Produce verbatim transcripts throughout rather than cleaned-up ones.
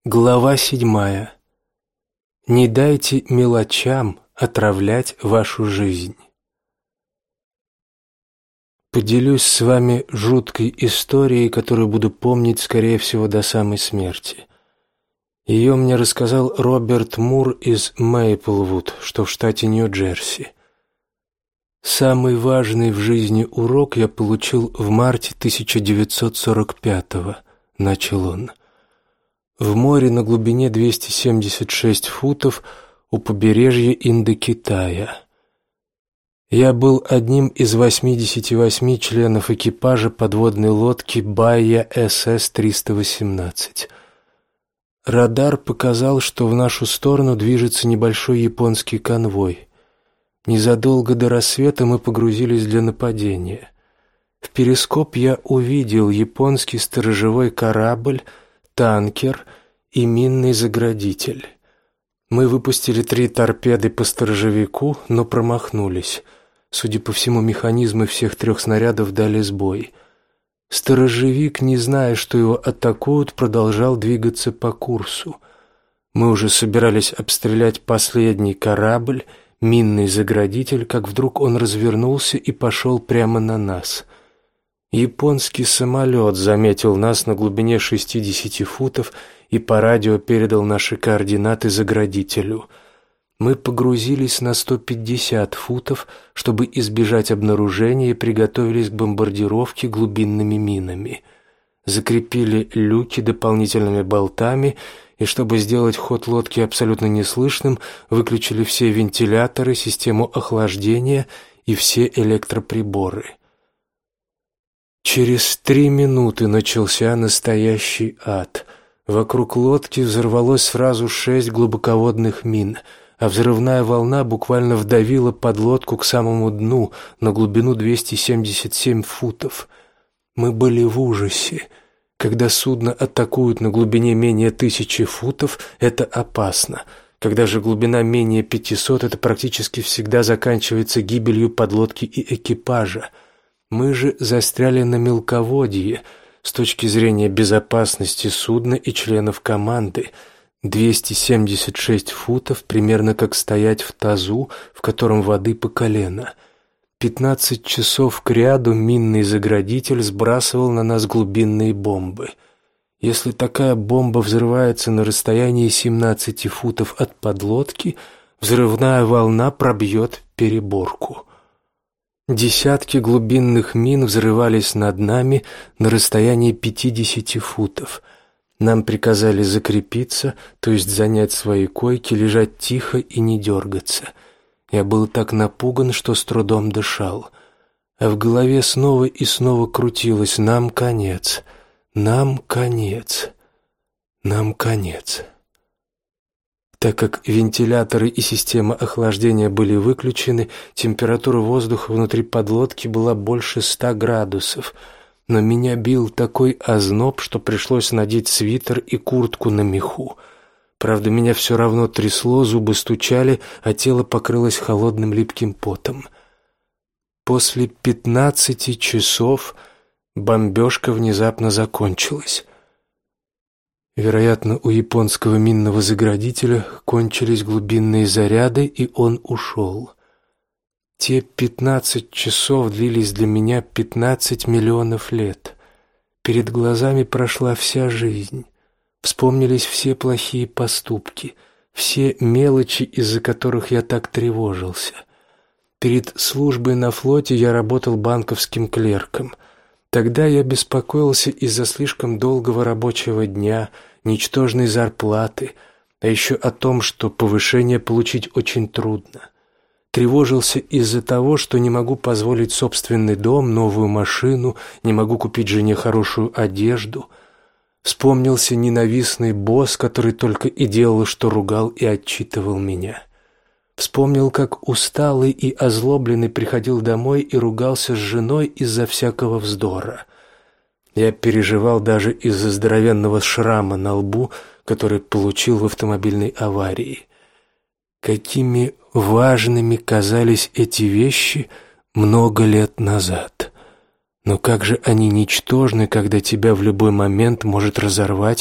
Глава седьмая. Не дайте мелочам отравлять вашу жизнь. Поделюсь с вами жуткой историей, которую буду помнить, скорее всего, до самой смерти. Ее мне рассказал Роберт Мур из Мейплвуд, что в штате Нью-Джерси. Самый важный в жизни урок я получил в марте тысяча девятьсот сорок пятого, начал он. В море на глубине двести семьдесят шесть футов у побережья Индокитая. Я был одним из восьмидесяти восьми членов экипажа подводной лодки Байя эс эс триста восемнадцать. Радар показал, что в нашу сторону движется небольшой японский конвой. Незадолго до рассвета мы погрузились для нападения. В перископ я увидел японский сторожевой корабль, танкер и минный заградитель. Мы выпустили три торпеды по сторожевику, но промахнулись. Судя по всему, механизмы всех трех снарядов дали сбой. Сторожевик, не зная, что его атакуют, продолжал двигаться по курсу. Мы уже собирались обстрелять последний корабль, минный заградитель, как вдруг он развернулся и пошел прямо на нас. Японский самолет заметил нас на глубине шестидесяти футов и по радио передал наши координаты заградителю. Мы погрузились на сто пятьдесят футов, чтобы избежать обнаружения, и приготовились к бомбардировке глубинными минами. Закрепили люки дополнительными болтами, и чтобы сделать ход лодки абсолютно неслышным, выключили все вентиляторы, систему охлаждения и все электроприборы. Через три минуты начался настоящий ад. Вокруг лодки взорвалось сразу шесть глубоководных мин, а взрывная волна буквально вдавила подлодку к самому дну на глубину двести семьдесят семь футов. Мы были в ужасе. Когда судно атакуют на глубине менее тысячи футов, это опасно. Когда же глубина менее пятисот, это практически всегда заканчивается гибелью подлодки и экипажа. Мы же застряли на мелководье. С точки зрения безопасности судна и членов команды, двести семьдесят шесть футов примерно как стоять в тазу, в котором воды по колено. пятнадцать часов кряду минный заградитель сбрасывал на нас глубинные бомбы. Если такая бомба взрывается на расстоянии семнадцати футов от подлодки, взрывная волна пробьет переборку. Десятки глубинных мин взрывались над нами на расстоянии пятидесяти футов. Нам приказали закрепиться, то есть занять свои койки, лежать тихо и не дергаться. Я был так напуган, что с трудом дышал. А в голове снова и снова крутилось: нам конец, нам конец, нам конец. Так как вентиляторы и система охлаждения были выключены, температура воздуха внутри подлодки была больше ста градусов, но меня бил такой озноб, что пришлось надеть свитер и куртку на меху. Правда, меня все равно трясло, зубы стучали, а тело покрылось холодным липким потом. После пятнадцати часов бомбежка внезапно закончилась. Вероятно, у японского минного заградителя кончились глубинные заряды, и он ушел. Те пятнадцать часов длились для меня пятнадцать миллионов лет. Перед глазами прошла вся жизнь. Вспомнились все плохие поступки, все мелочи, из-за которых я так тревожился. Перед службой на флоте я работал банковским клерком. Тогда я беспокоился из-за слишком долгого рабочего дня, ничтожной зарплаты, а еще о том, что повышение получить очень трудно. Тревожился из-за того, что не могу позволить собственный дом, новую машину, не могу купить жене хорошую одежду. Вспомнился ненавистный босс, который только и делал, что ругал и отчитывал меня. Вспомнил, как усталый и озлобленный приходил домой и ругался с женой из-за всякого вздора. Я переживал даже из-за здоровенного шрама на лбу, который получил в автомобильной аварии. Какими важными казались эти вещи много лет назад. Но как же они ничтожны, когда тебя в любой момент может разорвать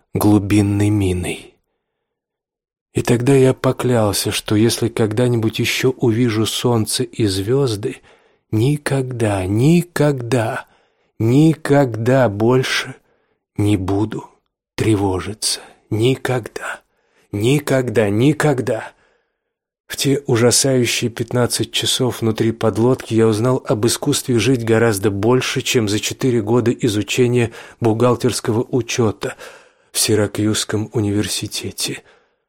глубинной миной. И тогда я поклялся, что если когда-нибудь еще увижу солнце и звезды, никогда, никогда, никогда больше не буду тревожиться. Никогда, никогда, никогда. В те ужасающие пятнадцать часов внутри подлодки я узнал об искусстве жить гораздо больше, чем за четыре года изучения бухгалтерского учета в Сиракьюзском университете.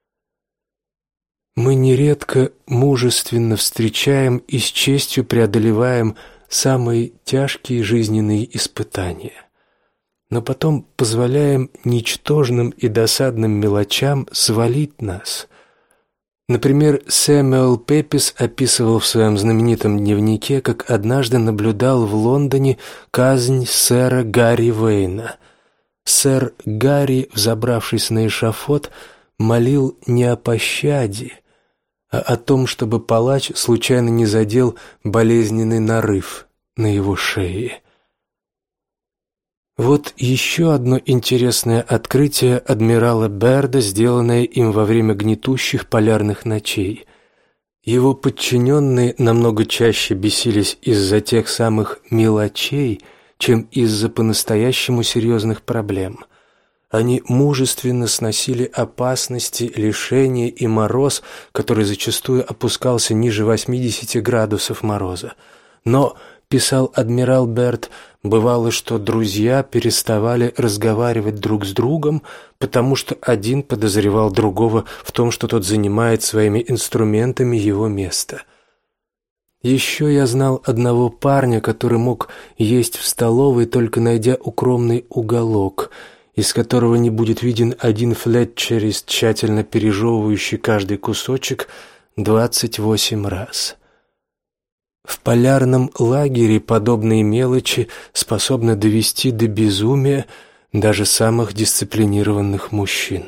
Мы нередко мужественно встречаем и с честью преодолеваем самые тяжкие жизненные испытания, но потом позволяем ничтожным и досадным мелочам свалить нас. Например, Сэмюэл Пепис описывал в своем знаменитом дневнике, как однажды наблюдал в Лондоне казнь сэра Гарри Вейна. Сэр Гарри, взобравшись на эшафот, молил не о пощаде, а о том, чтобы палач случайно не задел болезненный нарыв на его шее. Вот еще одно интересное открытие адмирала Берда, сделанное им во время гнетущих полярных ночей. Его подчиненные намного чаще бесились из-за тех самых мелочей, чем из-за по-настоящему серьезных проблем. Они мужественно сносили опасности, лишения и мороз, который зачастую опускался ниже восьмидесяти градусов мороза. Но, писал адмирал Берд, бывало, что друзья переставали разговаривать друг с другом, потому что один подозревал другого в том, что тот занимает своими инструментами его место. Еще я знал одного парня, который мог есть в столовой, только найдя укромный уголок, из которого не будет виден один флетчерист, тщательно пережевывающий каждый кусочек двадцать восемь раз. В полярном лагере подобные мелочи способны довести до безумия даже самых дисциплинированных мужчин.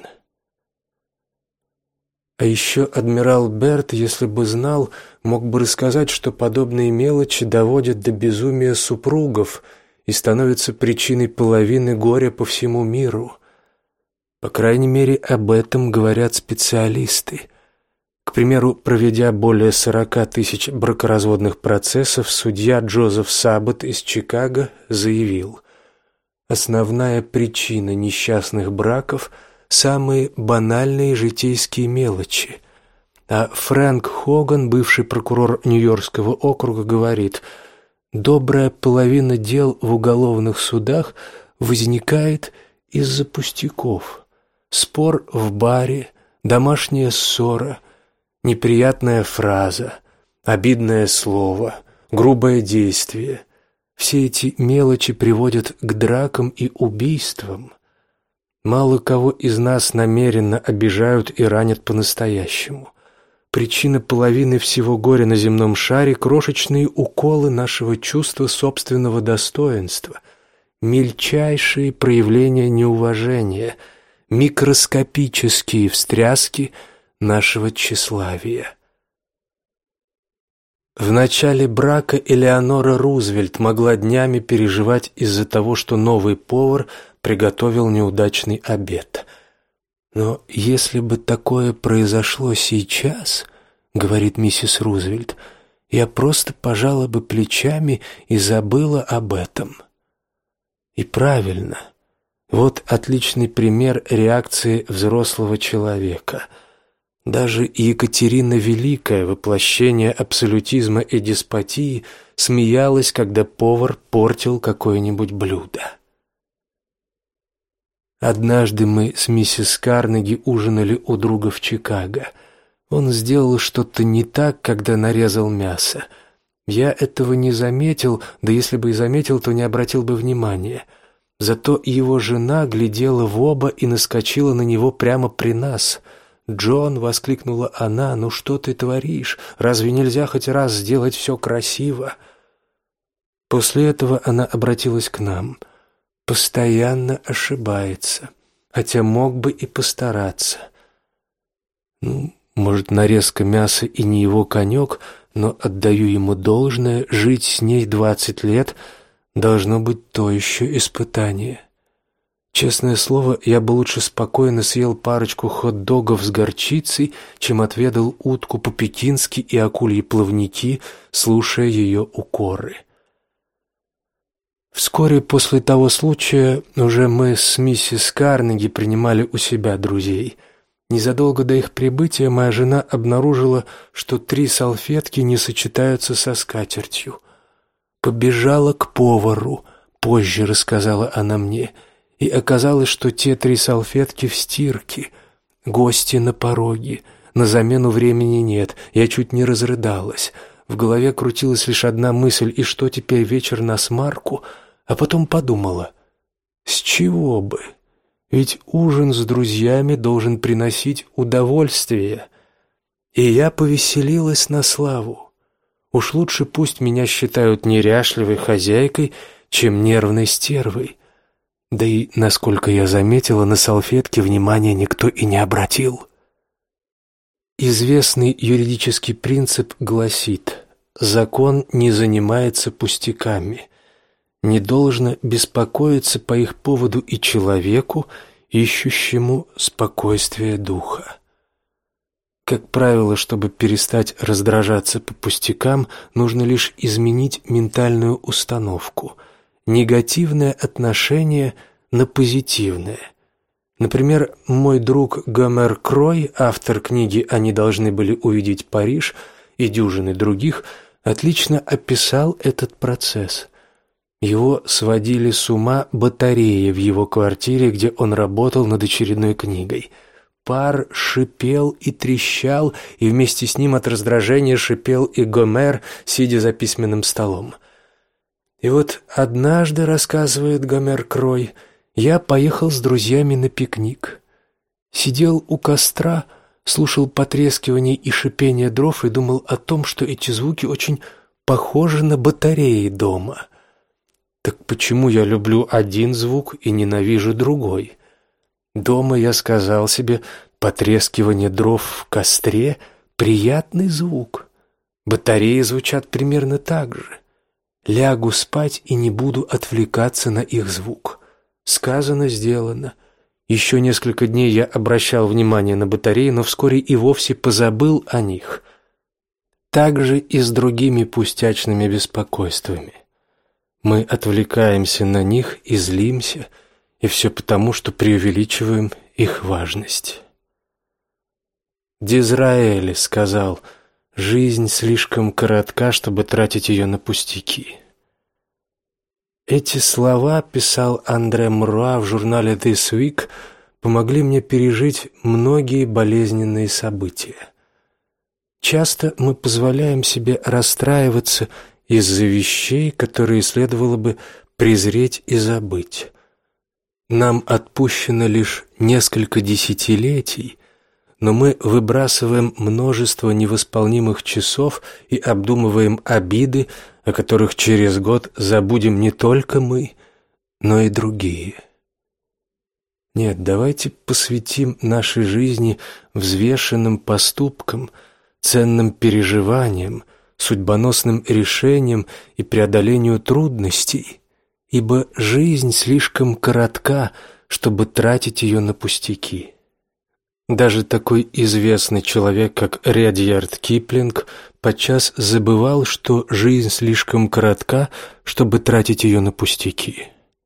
А еще адмирал Берд, если бы знал, мог бы рассказать, что подобные мелочи доводят до безумия супругов и становятся причиной половины горя по всему миру. По крайней мере, об этом говорят специалисты. К примеру, проведя более сорока тысяч бракоразводных процессов, судья Джозеф Саббот из Чикаго заявил: основная причина несчастных браков – самые банальные житейские мелочи. А Фрэнк Хоган, бывший прокурор Нью-Йоркского округа, говорит: добрая половина дел в уголовных судах возникает из-за пустяков. Спор в баре, домашняя ссора, неприятная фраза, обидное слово, грубое действие. Все эти мелочи приводят к дракам и убийствам. Мало кого из нас намеренно обижают и ранят по-настоящему. Причина половины всего горя на земном шаре – крошечные уколы нашего чувства собственного достоинства, мельчайшие проявления неуважения, микроскопические встряски нашего тщеславия. В начале брака Элеонора Рузвельт могла днями переживать из-за того, что новый повар приготовил неудачный обед. Но если бы такое произошло сейчас, говорит миссис Рузвельт, я просто пожала бы плечами и забыла об этом. И правильно. Вот отличный пример реакции взрослого человека. Даже Екатерина Великая, воплощение абсолютизма и деспотии, смеялась, когда повар портил какое-нибудь блюдо. Однажды мы с миссис Карнеги ужинали у друга в Чикаго. Он сделал что-то не так, когда нарезал мясо. Я этого не заметил, да если бы и заметил, то не обратил бы внимания. Зато его жена глядела в оба и наскочила на него прямо при нас. «Джон!» — воскликнула она. «Ну что ты творишь? Разве нельзя хоть раз сделать все красиво?» После этого она обратилась к нам. «Постоянно ошибается, хотя мог бы и постараться». Ну, может, нарезка мяса и не его конек, но отдаю ему должное, жить с ней двадцать лет должно быть то еще испытание. Честное слово, я бы лучше спокойно съел парочку хот-догов с горчицей, чем отведал утку по-пекински и акульи плавники, слушая ее укоры. Вскоре после того случая уже мы с миссис Карнеги принимали у себя друзей. Незадолго до их прибытия моя жена обнаружила, что три салфетки не сочетаются со скатертью. Побежала к повару, позже рассказала она мне, и оказалось, что те три салфетки в стирке. Гости на пороге, на замену времени нет, я чуть не разрыдалась. В голове крутилась лишь одна мысль: и что теперь, вечер на смарку? А потом подумала: с чего бы? Ведь ужин с друзьями должен приносить удовольствие. И я повеселилась на славу. Уж лучше пусть меня считают неряшливой хозяйкой, чем нервной стервой. Да и, насколько я заметила, на салфетке внимания никто и не обратил. Известный юридический принцип гласит: закон не занимается пустяками. Не должно беспокоиться по их поводу и человеку, ищущему спокойствия духа. Как правило, чтобы перестать раздражаться по пустякам, нужно лишь изменить ментальную установку. Негативное отношение на позитивное. Например, мой друг Гомер Крой, автор книги «Они должны были увидеть Париж» и дюжины других, отлично описал этот процесс. Его сводили с ума батареи в его квартире, где он работал над очередной книгой. Пар шипел и трещал, и вместе с ним от раздражения шипел и Гомер, сидя за письменным столом. И вот однажды, рассказывает Гомер Крой, я поехал с друзьями на пикник. Сидел у костра, слушал потрескивание и шипение дров и думал о том, что эти звуки очень похожи на батареи дома. Так почему я люблю один звук и ненавижу другой? Дома я сказал себе: потрескивание дров в костре — приятный звук. Батареи звучат примерно так же. Лягу спать и не буду отвлекаться на их звук. Сказано, сделано. Еще несколько дней я обращал внимание на батареи, но вскоре и вовсе позабыл о них. Так же и с другими пустячными беспокойствами. Мы отвлекаемся на них и злимся, и все потому, что преувеличиваем их важность. Дизраэли сказал: «Жизнь слишком коротка, чтобы тратить ее на пустяки». Эти слова, писал Андре Мруа в журнале This Week, помогли мне пережить многие болезненные события. Часто мы позволяем себе расстраиваться из-за вещей, которые следовало бы презреть и забыть. Нам отпущено лишь несколько десятилетий, но мы выбрасываем множество невосполнимых часов и обдумываем обиды, о которых через год забудем не только мы, но и другие. Нет, давайте посвятим нашей жизни взвешенным поступкам, ценным переживаниям, судьбоносным решениям и преодолению трудностей, ибо жизнь слишком коротка, чтобы тратить ее на пустяки. Даже такой известный человек, как Редьярд Киплинг, подчас забывал, что жизнь слишком коротка, чтобы тратить ее на пустяки.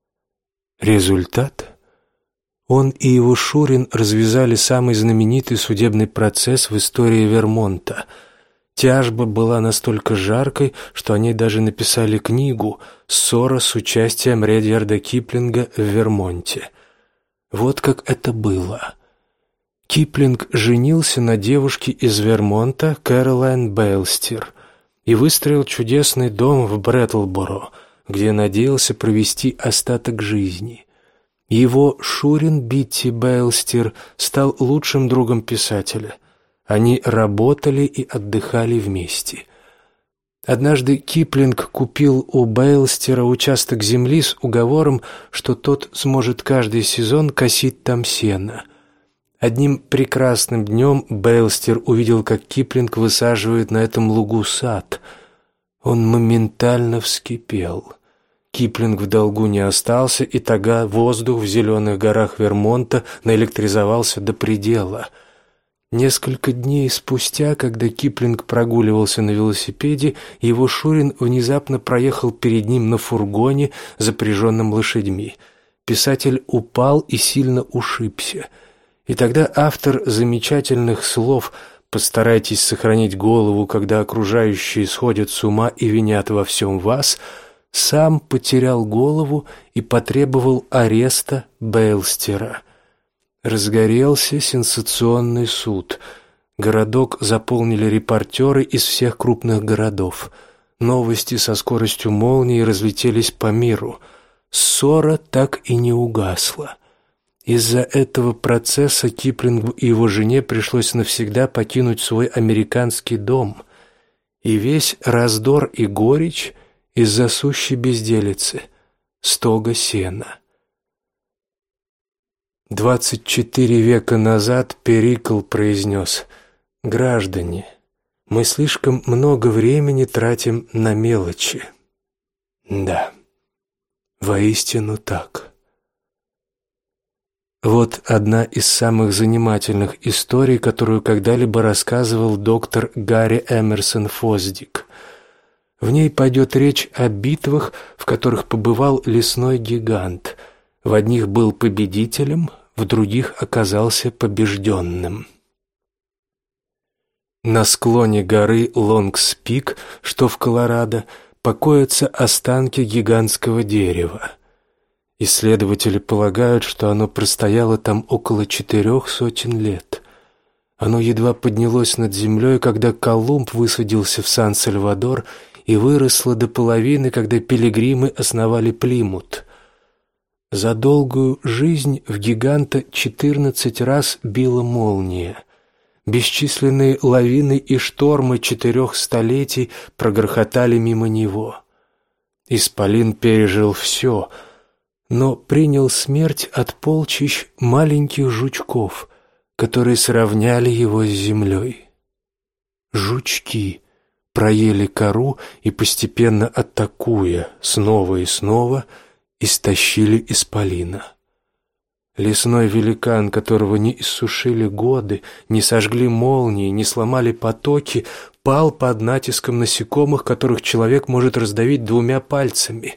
Результат? Он и его Шурин развязали самый знаменитый судебный процесс в истории Вермонта. Тяжба была настолько жаркой, что о ней даже написали книгу «Ссора с участием Редьярда Киплинга в Вермонте». Вот как это было. Киплинг женился на девушке из Вермонта, Кэролайн Бейлстир, и выстроил чудесный дом в Брэтлборо, где надеялся провести остаток жизни. Его Шурин Битти Бейлстир стал лучшим другом писателя. Они работали и отдыхали вместе. Однажды Киплинг купил у Бейлстира участок земли с уговором, что тот сможет каждый сезон косить там сено. Одним прекрасным днем Бейлстир увидел, как Киплинг высаживает на этом лугу сад. Он моментально вскипел. Киплинг в долгу не остался, и тогда воздух в зеленых горах Вермонта наэлектризовался до предела. Несколько дней спустя, когда Киплинг прогуливался на велосипеде, его Шурин внезапно проехал перед ним на фургоне, запряженном лошадьми. Писатель упал и сильно ушибся. И тогда автор замечательных слов «Постарайтесь сохранить голову, когда окружающие сходят с ума и винят во всем вас», сам потерял голову и потребовал ареста Бейлстера. Разгорелся сенсационный суд. Городок заполнили репортеры из всех крупных городов. Новости со скоростью молнии разлетелись по миру. Ссора так и не угасла. Из-за этого процесса Киплингу и его жене пришлось навсегда покинуть свой американский дом. И весь раздор и горечь из-за сущей безделицы, стога сена. Двадцать четыре века назад Перикл произнес: «Граждане, мы слишком много времени тратим на мелочи». Да, воистину так. Вот одна из самых занимательных историй, которую когда-либо рассказывал доктор Гарри Эмерсон Фосдик. В ней пойдет речь о битвах, в которых побывал лесной гигант. В одних был победителем, в других оказался побежденным. На склоне горы Лонгс-Пик, что в Колорадо, покоятся останки гигантского дерева. Исследователи полагают, что оно простояло там около четырех сотен лет. Оно едва поднялось над землей, когда Колумб высадился в Сан-Сальвадор, и выросло до половины, когда пилигримы основали Плимут. За долгую жизнь в гиганта четырнадцать раз била молния. Бесчисленные лавины и штормы четырех столетий прогрохотали мимо него. Исполин пережил все, но принял смерть от полчищ маленьких жучков, которые сравняли его с землей. Жучки проели кору и, постепенно атакуя снова и снова, истощили исполина. Лесной великан, которого не иссушили годы, не сожгли молнии, не сломали потоки, пал под натиском насекомых, которых человек может раздавить двумя пальцами.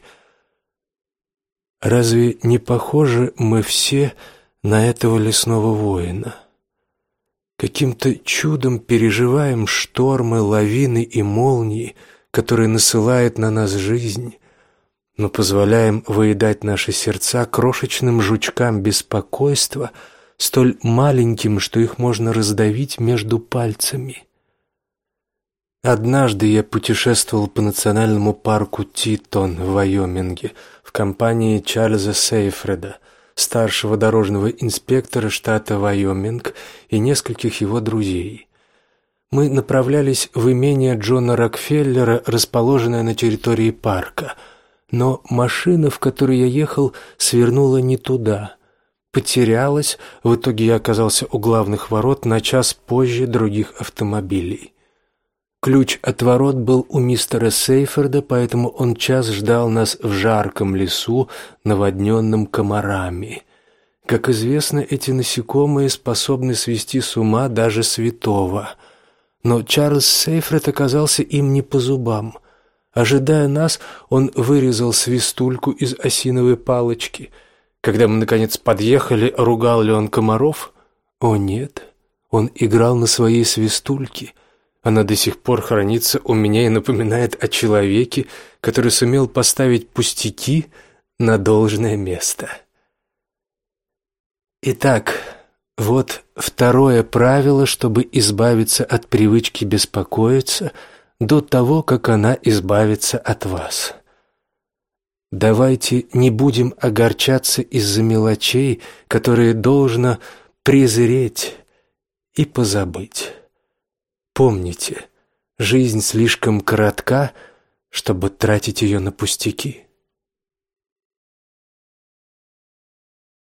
Разве не похожи мы все на этого лесного воина? Каким-то чудом переживаем штормы, лавины и молнии, которые насылает на нас жизнь, но позволяем выедать наши сердца крошечным жучкам беспокойства, столь маленьким, что их можно раздавить между пальцами. Однажды я путешествовал по национальному парку Титон в Вайоминге в компании Чарльза Сейфреда, старшего дорожного инспектора штата Вайоминг, и нескольких его друзей. Мы направлялись в имение Джона Рокфеллера, расположенное на территории парка, но машина, в которой я ехал, свернула не туда. Потерялась, в итоге я оказался у главных ворот на час позже других автомобилей. Ключ от ворот был у мистера Сейферда, поэтому он час ждал нас в жарком лесу, наводненном комарами. Как известно, эти насекомые способны свести с ума даже святого. Но Чарльз Сейфред оказался им не по зубам. Ожидая нас, он вырезал свистульку из осиновой палочки. Когда мы, наконец, подъехали, ругал ли он комаров? О, нет, он играл на своей свистульке. Она до сих пор хранится у меня и напоминает о человеке, который сумел поставить пустяки на должное место. Итак, вот второе правило, чтобы избавиться от привычки беспокоиться до того, как она избавится от вас. Давайте не будем огорчаться из-за мелочей, которые должно презреть и позабыть. Помните, жизнь слишком коротка, чтобы тратить ее на пустяки.